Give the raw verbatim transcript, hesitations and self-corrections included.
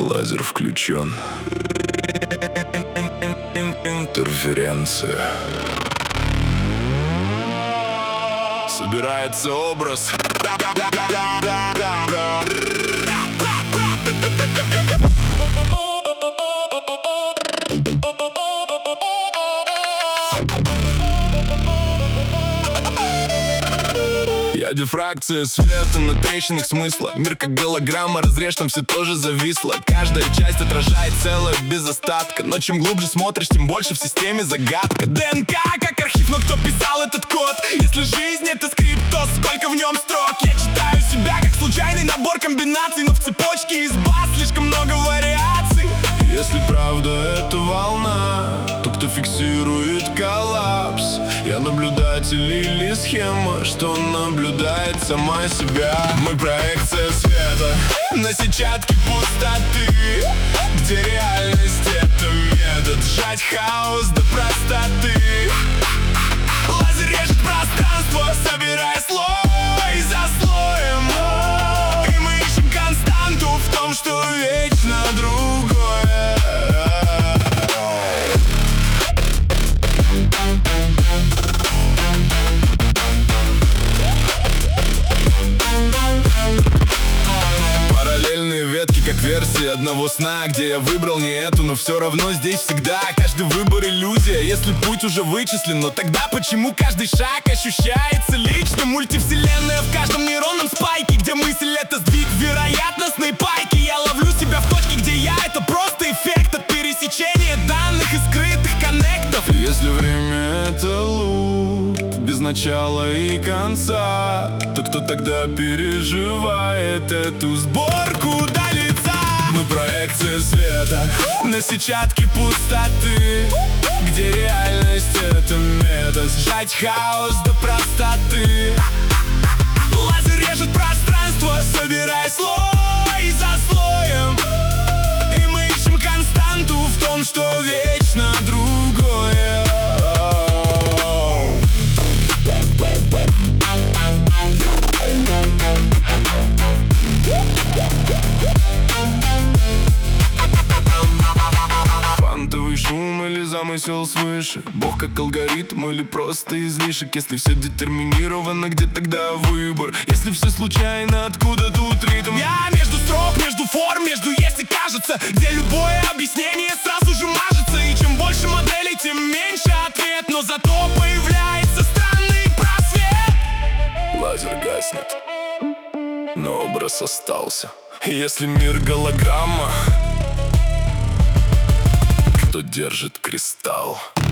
Лазер включен. Интерференция. Собирается образ. Я дифракция света на трещинах смысла. Мир как голограмма, разрежь, там все тоже зависло. Каждая часть отражает целое без остатка. Но чем глубже смотришь, тем больше в системе загадка. ДНК как архив, но кто писал этот код? Если жизнь это скрипт, то сколько в нем строк? Я читаю себя как случайный набор комбинаций, но в цепочке из баз слишком много вариаций. Если правда это волна, то кто фиксирует коллапс? Я наблюдатель или схема, что наблюдает сама себя? Мы проекция света на сетчатке пустоты, где реальность это метод сжать хаос до простоты. Лазер режет пространство, собирая слой за слоем. И мы ищем константу в том, что вечно другое. Параллельные ветки, как версии одного сна, где я выбрал не эту, но все равно здесь всегда. Каждый выбор иллюзия, если путь уже вычислен. Но тогда почему каждый шаг ощущается лично? Мультивселенная в каждом нейронном спайке, где мысль это сдвиг вероятностной пайки. Я ловлю себя в точке, где я это просто эффект от пересечения данных и скрытых коннектов. Если время это луп без начала и конца, то кто тогда переживает эту сборку до лица? Мы проекция света на сетчатке пустоты, где реальность это метод сжать хаос до простоты. Лазер режет пространство, собирая слой за слоем. И мы ищем константу в том, что вечно другое. Фантовый шум или замысел свыше? Бог как алгоритм или просто излишек? Если все детерминировано, где тогда выбор? Если все случайно, откуда тут ритм? Я между строк, между форм, между есть и кажется, где любое объяснение сразу же мажется. И чем больше моделей, тем меньше ответ, но зато появляется странный просвет. Лазер гаснет, но образ остался. Если мир голограмма, кто держит кристалл?